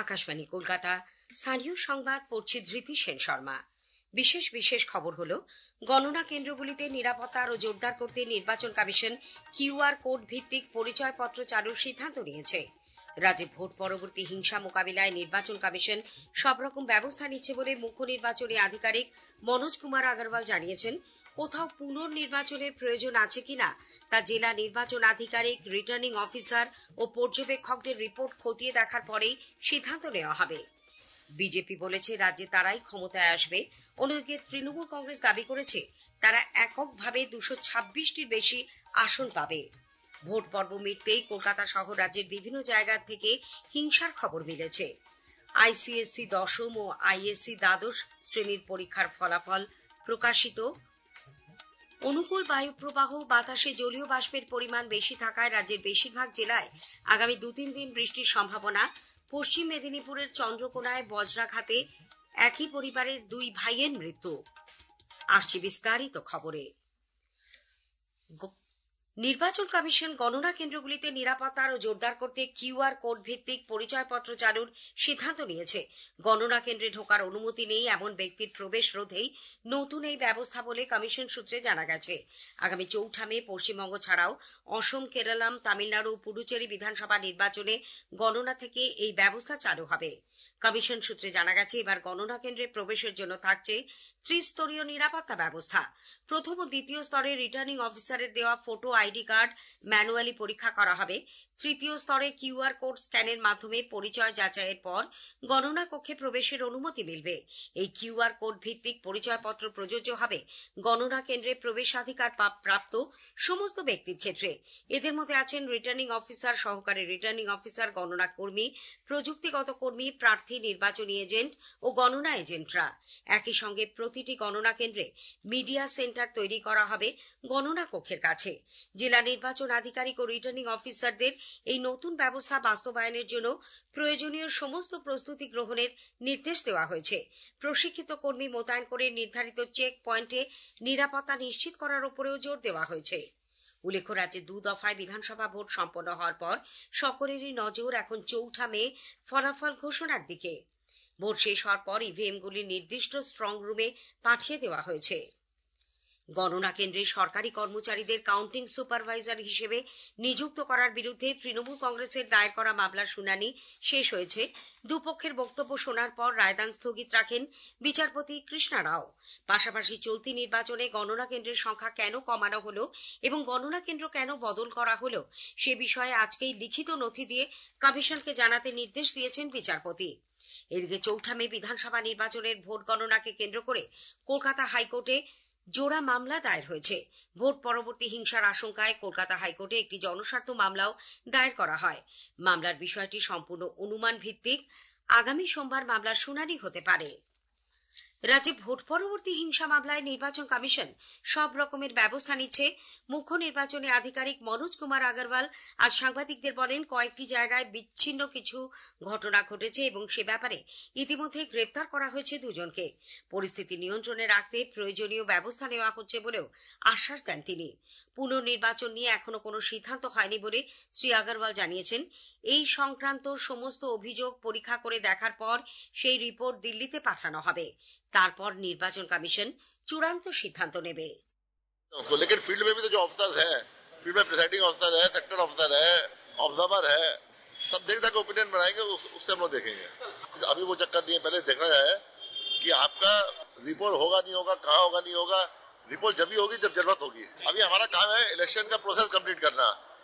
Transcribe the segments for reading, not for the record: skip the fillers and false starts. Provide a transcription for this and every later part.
আকাশবাণী কলকাতা, স্থানীয় সংবাদ পড়ছি ধৃতি সেন শর্মা। বিশেষ খবর হলো, গণনা কেন্দ্রগুলিতে নিরাপত্তা আরো জোরদার করতে নির্বাচন কমিশন কিউআর কোড ভিত্তিক পরিচয়পত্র চালুর সিদ্ধান্ত নিয়েছে। রাজ্যে ভোট পরবর্তী হিংসা মোকাবিলায় নির্বাচন কমিশন সব রকম ব্যবস্থা নিচ্ছে বলে মুখ্য নির্বাচনী আধিকারিক মনোজ কুমার আগরওয়াল জানিয়েছেন। কোথাও পুনর্নির্বাচনের প্রয়োজন আছে কিনা তা জেলা নির্বাচন আধিকারিক, রিটার্নিং অফিসার ও পর্যবেক্ষকদের রিপোর্ট খতিয়ে দেখার পরেই সিদ্ধান্ত নেওয়া হবে। বিজেপি বলেছে রাজ্যে তারাই ক্ষমতায় আসবে। অন্যদিকে তৃণমূল কংগ্রেস দাবি করেছে তারা এককভাবে 226টির বেশি আসন পাবে। ভোট পর্ব মিটতেই কলকাতা সহ রাজ্যের বিভিন্ন জায়গা থেকে হিংসার খবর মিলেছে। আইসিএসসি দশম ও আইএসসি দ্বাদশ শ্রেণীর পরীক্ষার ফলাফল প্রকাশিত। অনুকূল বায়ু প্রবাহ, বাতাসে জলীয় বাষ্পের পরিমাণ বেশি থাকায় রাজ্যের বেশিরভাগ জেলায় আগামী 2-3 দিন বৃষ্টির সম্ভাবনা। পশ্চিম মেদিনীপুরের চন্দ্রকোনায় বজ্রাঘাতে একই পরিবারের 2 ভাইয়ের মৃত্যু। আসছে বিস্তারিত খবরে। নির্বাচন কমিশন গণনা কেন্দ্রগুলিতে নিরাপত্তা আরো জোরদার করতে কিউআর কোড ভিত্তিক পরিচয়পত্র চালুর সিদ্ধান্ত নিয়েছে। গণনা কেন্দ্রে ঢোকার অনুমতি নেই এমন ব্যক্তির প্রবেশ রোধেই নতুন এই ব্যবস্থা বলে কমিশন সূত্রে জানা গেছে। আগামী 4 মে পশ্চিমবঙ্গ ছাড়াও অসম, কেরালাম, তামিলনাড়ু, পুডুচেরি বিধানসভা নির্বাচনে গণনা থেকে এই ব্যবস্থা চালু হবে। কমিশন সূত্রে জানা গেছে এবার গণনা কেন্দ্রে প্রবেশের জন্য থাকছে 3 স্তরীয় নিরাপত্তা ব্যবস্থা। প্রথম ও দ্বিতীয় স্তরে রিটার্নিং অফিসারের দেওয়া ফটো, আইডি কার্ড ম্যানুয়ালি পরীক্ষা করা হবে। তৃতীয় স্তরে কিউআর কোড স্ক্যানের মাধ্যমে পরিচয় যাচাইয়ের পর গণনা কক্ষে প্রবেশের অনুমতি মিলবে। এই কিউআর কোড ভিত্তিক পরিচয়পত্র প্রযোজ্য হবে গণনা কেন্দ্রে প্রবেশাধিকার প্রাপ্ত সমস্ত ব্যক্তির ক্ষেত্রে। এদের মধ্যে আছেন রিটার্নিং অফিসার, সহকারী রিটার্নিং অফিসার, গণনা কর্মী, প্রযুক্তিগত কর্মী, প্রার্থী, নির্বাচনী এজেন্ট ও গণনা এজেন্টরা। একই সঙ্গে প্রতিটি গণনা কেন্দ্রে মিডিয়া সেন্টার তৈরি করা হবে গণনা কক্ষের কাছে। জেলা নির্বাচন আধিকারিক ও রিটার্নিং অফিসারদের এই নতুন ব্যবস্থা বাস্তবায়নের জন্য প্রয়োজনীয় সমস্ত প্রস্তুতি গ্রহণের নির্দেশ দেওয়া হয়েছে। প্রশিক্ষিত কর্মী মোতায়েন করে নির্ধারিত চেক পয়েন্টে নিরাপত্তা নিশ্চিত করার উপরেও জোর দেওয়া হয়েছে। উল্লেখ্য, রাজ্যে 2 দফায় বিধানসভা ভোট সম্পন্ন হওয়ার পর সকলেরই নজর এখন 4 মে ফলাফল ঘোষণার দিকে। ভোট শেষ হওয়ার পর ইভিএমগুলি নির্দিষ্ট স্ট্রং রুমে পাঠিয়ে দেওয়া হয়েছে। গণনা কেন্দ্রে সরকারি কর্মচারীদের কাউন্টিং সুপারভাইজার হিসেবে নিযুক্ত করার বিরুদ্ধে তৃণমূল কংগ্রেসের দায়ের করা মামলার শুনানি শেষ হয়েছে। দুপক্ষের বক্তব্য শোনার পর রায়দান স্থগিত রাখেন বিচারপতি কৃষ্ণা রাও। পাশাপাশি চলতি নির্বাচনে গণনা কেন্দ্রের সংখ্যা কেন কমানো হলো এবং গণনা কেন্দ্র কেন বদল করা হলো সে বিষয়ে আজকেই লিখিত নথি দিয়ে কমিশনকে জানাতে নির্দেশ দিয়েছেন বিচারপতি। এদিকে 4 মে বিধানসভা নির্বাচনের ভোট গণনাকে কেন্দ্র করে কলকাতা হাইকোর্টে জোড়া মামলা দায়ের হয়েছে। ভোট পরবর্তী হিংসার আশঙ্কায় কলকাতা হাইকোর্টে একটি জনস্বার্থ মামলাও দায়ের করা হয়। মামলার বিষয়টি সম্পূর্ণ অনুমান ভিত্তিক। আগামী সোমবার মামলার শুনানি হতে পারে। রাজ্যে ভোট পরবর্তী হিংসা মামলায় নির্বাচন কমিশন সব রকমের ব্যবস্থা নিচ্ছে। মুখ্য নির্বাচনী আধিকারিক মনোজ কুমার আগরওয়াল আজ সাংবাদিকদের বলেন, কয়েকটি জায়গায় বিচ্ছিন্ন কিছু ঘটনা ঘটেছে এবং সে ব্যাপারে ইতিমধ্যে গ্রেপ্তার করা হয়েছে 2 জনকে। পরিস্থিতি নিয়ন্ত্রণে রাখতে প্রয়োজনীয় ব্যবস্থা নেওয়া হচ্ছে বলেও আশ্বাস দেন তিনি। পুনর্নির্বাচন নিয়ে এখনো কোনো সিদ্ধান্ত হয়নি বলে শ্রী আগরওয়াল জানিয়েছেন, এই সংক্রান্ত সমস্ত অভিযোগ পরীক্ষা করে দেখার পর সেই রিপোর্ট দিল্লিতে পাঠানো হবে। তারপর নির্বাচন কমিশন চূড়ান্ত সিদ্ধান্ত নেবে। लेकिन फील्ड में भी तो जो ऑफिसर्स है, फील्ड में प्रिसाइडिंग ऑफिसर है, सेक्टर ऑफिसर है, ऑब्जर्वर है, सब देख के ओपिनियन बनाएंगे, उससे हम लोग देखेंगे। अभी वो चक्कर नहीं है, पहले देखना है कि आपका रिपोर्ट होगा नहीं होगा, कहाँ होगा नहीं होगा। रिपोर्ट जब भी होगी जब जरूरत होगी। अभी हमारा काम है इलेक्शन का प्रोसेस कंप्लीट करना।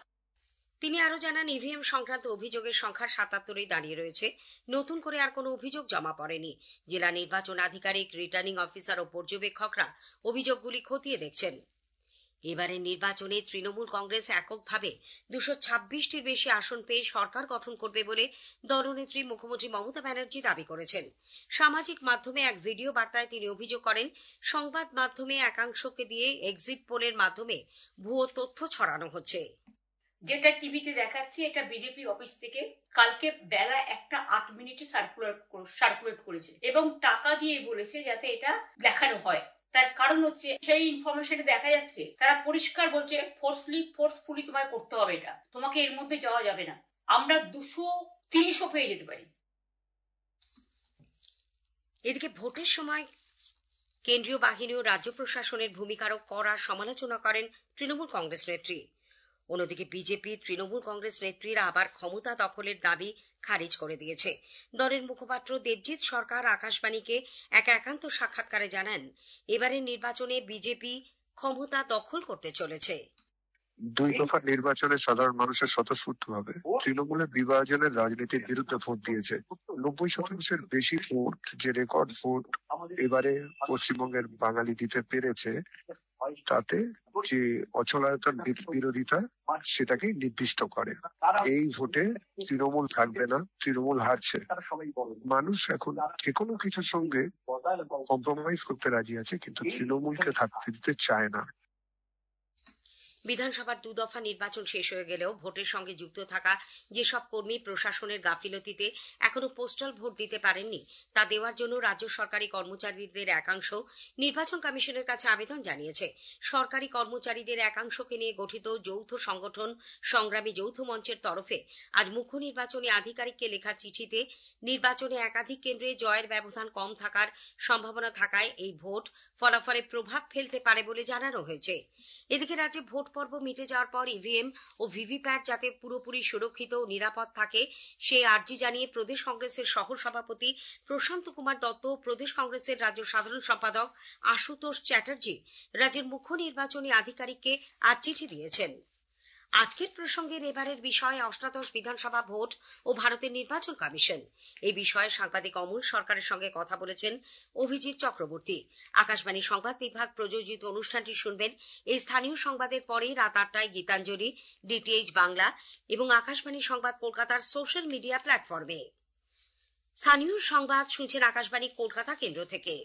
তিনি আরো জানান, ইভিএম সংক্রান্ত অভিযোগের সংখ্যা 77ই দাঁড়িয়ে রয়েছে। নতুন করে আর কোনো অভিযোগ জমা পড়েনি। জেলা নির্বাচন আধিকারিক, রিটার্নিং অফিসার ও পর্যবেক্ষকরা অভিযোগগুলি খতিয়ে দেখছেন। এবারে নির্বাচনে তৃণমূল কংগ্রেস এককভাবে 226টির বেশি আসন পেয়ে সরকার গঠন করবে বলে দলনেত্রী মুখ্যমন্ত্রী মমতা ব্যানার্জি দাবি করেছেন। সামাজিক মাধ্যমে এক ভিডিও বার্তায় তিনি অভিযোগ করেন, সংবাদ মাধ্যমে একাংশকে দিয়ে এক্সিট পোলের মাধ্যমে ভুয়ো তথ্য ছড়ানো হচ্ছে। যেটা টিভিতে দেখাচ্ছে, এটা বিজেপি অফিস থেকে কালকে বেলা 1:08 সার্কুলেট করেছে এবং টাকা দিয়ে বলেছে যাতে এটা দেখানো হয়। তার কারণ হচ্ছে, সেই ইনফরমেশনে দেখা যাচ্ছে তারা পরিষ্কার বলছে ফোর্সফুলি তোমায় করতে হবে, এটা তোমাকে এর মধ্যে যাওয়া যাবে না। আমরা 200-300 পেয়ে যেতে পারি। এদিকে ভোটের সময় কেন্দ্রীয় বাহিনী ও রাজ্য প্রশাসনের ভূমিকারও কড়া সমালোচনা করেন তৃণমূল কংগ্রেস নেত্রী। অন্যদিকে বিজেপি তৃণমূল কংগ্রেস নেত্রীরা আবার ক্ষমতা দখলের দাবি খারিজ করে দিয়েছে। দলের মুখপাত্র দেবজিৎ সরকার আকাশবাণীকে এক একান্ত সাক্ষাৎকারে জানান, এবারের নির্বাচনে বিজেপি ক্ষমতা দখল করতে চলেছে। দুই দফা নির্বাচনে সাধারণ মানুষের স্বতঃস্ফূর্তভাবে তৃণমূলের বিভাজনের রাজনীতির বিরুদ্ধে ভোট দিয়েছে। 90% বেশি ভোট, যে রেকর্ড ভোট এবারে পশ্চিমবঙ্গের বাঙালি দিতে পেরেছে, তাতে যে অচলায়তন বিরোধিতা সেটাকে নির্দিষ্ট করে। এই ভোটে তৃণমূল থাকবে না, তৃণমূল হারছে। মানুষ এখন যে কোনো কিছুর সঙ্গে কম্প্রোমাইজ করতে রাজি আছে, কিন্তু তৃণমূলকে থাকতে দিতে চায় না। বিধানসভার দুদফা নির্বাচন শেষ হয়ে গেলেও ভোটের সঙ্গে যুক্ত থাকা যেসব কর্মী প্রশাসনের গাফিলতিতে এখনো পোস্টাল ভোট দিতে পারেননি, তা দেওয়ার জন্য রাজ্য সরকারি কর্মচারীদের একাংশ নির্বাচন কমিশনের কাছে আবেদন জানিয়েছে। সরকারি কর্মচারীদের একাংশকে নিয়ে গঠিত যৌথ সংগঠন সংগ্রামী যৌথ মঞ্চের তরফে আজ মুখ্য নির্বাচনী আধিকারিককে লেখা চিঠিতে নির্বাচনে একাধিক কেন্দ্রে জয়ের ব্যবধান কম থাকার সম্ভাবনা থাকায় এই ভোট ফলাফলে প্রভাব ফেলতে পারে বলে জানানো হয়েছে। এদিকে রাজ্যে ভোট পর্ব মিটে যাওয়ার পর ইভিএম ও ভিভিপ্যাট যাতে পুরোপুরি সুরক্ষিত ও নিরাপদ থাকে সেই আর্জি জানিয়ে প্রদেশ কংগ্রেসের সহ সভাপতি প্রশান্ত কুমার দত্ত ও প্রদেশ কংগ্রেসের রাজ্য সাধারণ সম্পাদক আশুতোষ চ্যাটার্জি রাজ্যের মুখ্য নির্বাচনী আধিকারিককে আজ চিঠি দিয়েছেন। আজকের প্রসঙ্গের এবারের বিষয় অষ্টাদশ বিধানসভা ভোট ও ভারতের নির্বাচন কমিশন। এই বিষয়ে সাংবাদিক অমল সরকারের সঙ্গে কথা বলেছেন অভিজিৎ চক্রবর্তী। আকাশবাণী সংবাদ বিভাগ প্রযোজিত অনুষ্ঠানটি শুনবেন এই স্থানীয় সংবাদের পরেই রাত 8টায় গীতাঞ্জলি, ডিটিএইচ বাংলা এবং আকাশবাণী সংবাদ কলকাতার সোশ্যাল মিডিয়া প্ল্যাটফর্মে। স্থানীয় সংবাদ শুনছেন আকাশবাণী কলকাতা কেন্দ্র থেকে।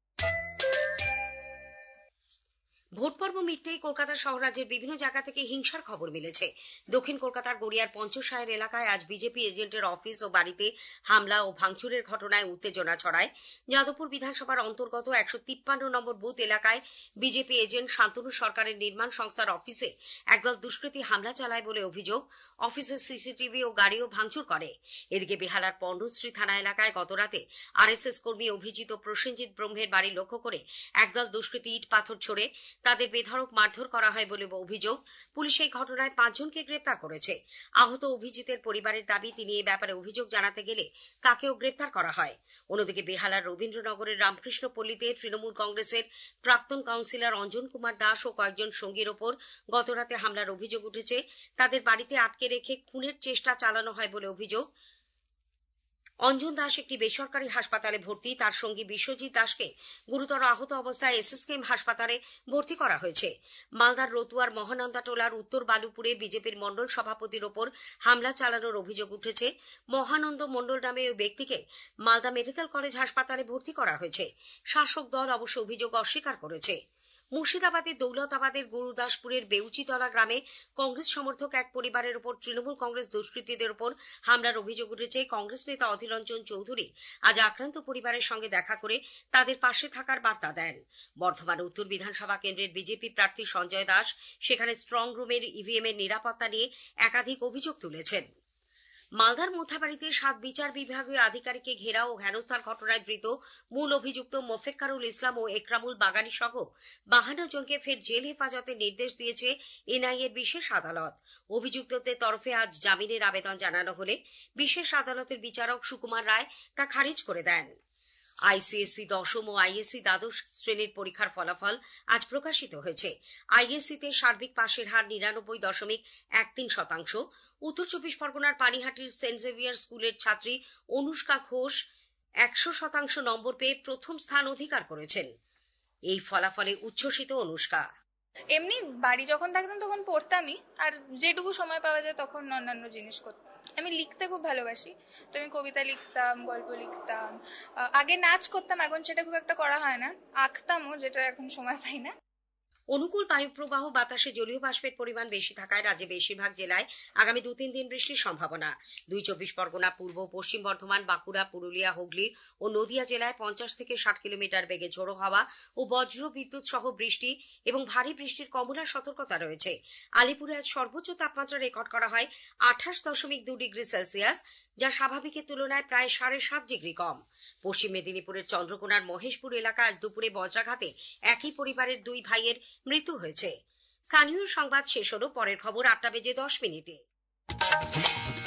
ভোট পর্ব মিটতেই কলকাতা সহ রাজ্যের বিভিন্ন জায়গা থেকে হিংসার খবর মিলেছে। দক্ষিণ কলকাতার গড়িয়ার পঞ্চশায়ের এলাকায় আজ বিজেপি এজেন্টের অফিস ও বাড়িতে হামলা ও ভাঙচুরের ঘটনায় উত্তেজনা ছড়ায়। যাদবপুর বিধানসভার অন্তর্গত 153 নম্বর বুথ এলাকায় বিজেপি এজেন্ট শান্তনু সরকারের নির্মাণ সংস্থার অফিসে একদল দুষ্কৃতী হামলা চালায় বলে অভিযোগ। অফিসের সিসিটিভি ও গাড়িও ভাঙচুর করে। এদিকে বেহালার পণ্ডশ্রী থানা এলাকায় গতরাতে আরএসএস কর্মী অভিজিৎ ও প্রসেনজিৎ ব্রহ্মের বাড়ি লক্ষ্য করে একদল দুষ্কৃতী ইট পাথর ছোড়ে তাদের বেধড়ক মারধর করা হয় বলে অভিযোগ। পুলিশ এই ঘটনায় 5 জনকে গ্রেপ্তার করেছে। আহত অভিজিতের পরিবারের দাবি, তিনি এই ব্যাপারে অভিযোগ জানাতে গেলে তাকেও গ্রেপ্তার করা হয়। অন্যদিকে বেহালার রবীন্দ্রনগরের রামকৃষ্ণপল্লীতে তৃণমূল কংগ্রেসের প্রাক্তন কাউন্সিলর অঞ্জন কুমার দাস ও কয়েকজন সঙ্গীর ওপর গতরাতে হামলার অভিযোগ উঠেছে। তাদের বাড়িতে আটকে রেখে খুনের চেষ্টা চালানো হয় বলে অভিযোগ। অঞ্জন দাস একটি বেসরকারি হাসপাতালে ভর্তি, তার সঙ্গী বিশ্বজিৎ দাসকে গুরুতর আহত অবস্থায় এসএসকেএম হাসপাতালে ভর্তি করা হয়েছে। মালদার রতুয়ার মহানন্দাটোলার উত্তর বালুপুরে বিজেপির মণ্ডল সভাপতির ওপর হামলা চালানোর অভিযোগ উঠেছে। মহানন্দ মণ্ডল নামে ওই ব্যক্তিকে মালদা মেডিকেল কলেজ হাসপাতালে ভর্তি করা হয়েছে। শাসক দল অবশ্য অভিযোগ অস্বীকার করেছে। মুর্শিদাবাদের দৌলতাবাদের গুরুদাসপুরের বেউচিতলা গ্রামে কংগ্রেস সমর্থক এক পরিবারের উপর তৃণমূল কংগ্রেস দুষ্কৃতীদের উপর হামলার অভিযোগ উঠেছে। কংগ্রেস নেতা অধীর রঞ্জন চৌধুরী আজ আক্রান্ত পরিবারের সঙ্গে দেখা করে তাদের পাশে থাকার বার্তা দেন। বর্ধমান উত্তর বিধানসভা কেন্দ্রের বিজেপি প্রার্থী সঞ্জয় দাস সেখানে স্ট্রং রুমের ইভিএম এর নিরাপত্তা নিয়ে একাধিক অভিযোগ তুলেছেন। মালদার মোথাবাড়িতে 7 বিচার বিভাগীয় আধিকারিককে ঘেরাও ও হেনস্থার ঘটনায় ধৃত মূল অভিযুক্ত মোফেক্কারুল ইসলাম ও একরামুল বাগানী সহ 52 জনকে ফের জেল হেফাজতের নির্দেশ দিয়েছে এনআইএর বিশেষ আদালত। অভিযুক্তদের তরফে আজ জামিনের আবেদন জানানো হলে বিশেষ আদালতের বিচারক সুকুমার রায় তা খারিজ করে দেন। আইসিএসসি দশম ও আইএসসি দ্বাদশ শ্রেণীর পরীক্ষার ফলাফল আজ প্রকাশিত হয়েছে। আইএসসিতে সার্বিক পাশের হার 99.13%। উত্তর 24 পরগনার পানিহাটির সেন্ট জেভিয়ার স্কুলের ছাত্রী অনুষ্কা ঘোষ 100% নম্বর পেয়ে প্রথম স্থান অধিকার করেছেন। এই ফলাফলে উচ্ছ্বসিত অনুষ্কা। এমনি বাড়ি যখন থাকতাম তখন পড়তামই, আর যেটুকু সময় পাওয়া যায় তখন অন্যান্য জিনিস করতাম। আমি লিখতে খুব ভালোবাসি, তো আমি কবিতা লিখতাম, গল্প লিখতাম, আগে নাচ করতাম, এখন সেটা খুব একটা করা হয় না। আঁকতামও, যেটা এখন সময় পাই না। অনুকূল বায়ুপ্রবাহ, বাতাসে জলীয় বাষ্পের পরিমাণ বেশি থাকায় রাজ্যে বেশিরভাগ জেলায় আগামী 2-3 দিন বৃষ্টির সম্ভাবনা। 24 পরগনা, পূর্ব পশ্চিম বর্ধমান, বাঁকুড়া, পুরুলিয়া, হুগলি ও নদিয়া জেলায় 50 থেকে 60 কিলোমিটার বেগে ঝোড়ো হাওয়া ও বজ্র বিদ্যুৎ সহ বৃষ্টি এবং ভারী বৃষ্টির কমলা সতর্কতা রয়েছে। আলিপুরে আজ সর্বোচ্চ তাপমাত্রা রেকর্ড করা হয় 28.2 ডিগ্রি সেলসিয়াস, যা স্বাভাবিকের তুলনায় প্রায় 7.5 ডিগ্রি কম। পশ্চিম মেদিনীপুরের চন্দ্রকোনার মহেশপুর এলাকায় আজ দুপুরে বজ্রাঘাতে একই পরিবারের 2 ভাইয়ের মৃত্যু হয়েছে। স্থানীয় সংবাদ শেষ হলো। পরের খবর 8টা বেজে 10 মিনিটে।